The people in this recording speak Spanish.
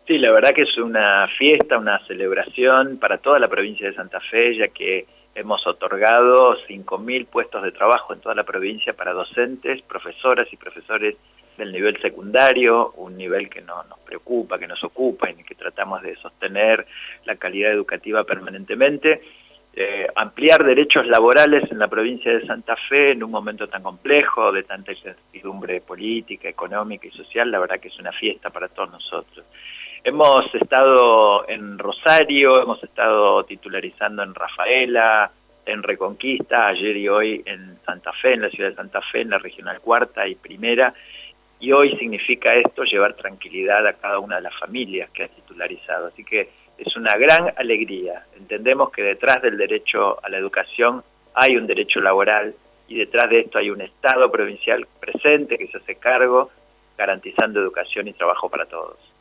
Sí, la verdad que es una fiesta, una celebración para toda la provincia de Santa Fe, ya que hemos otorgado 5.000 puestos de trabajo en toda la provincia para docentes, profesoras y profesores del nivel secundario, un nivel que nos preocupa, que nos ocupa, en el que tratamos de sostener la calidad educativa permanentemente. Ampliar derechos laborales en la provincia de Santa Fe en un momento tan complejo, de tanta incertidumbre política, económica y social, la verdad que es una fiesta para todos nosotros. Hemos estado en Rosario, hemos estado titularizando en Rafaela, en Reconquista, ayer y hoy en Santa Fe, en la ciudad de Santa Fe, en la Regional Cuarta y Primera, y hoy significa esto llevar tranquilidad a cada una de las familias que ha titularizado. Así que es una gran alegría. Entendemos que detrás del derecho a la educación hay un derecho laboral y detrás de esto hay un Estado provincial presente que se hace cargo, garantizando educación y trabajo para todos.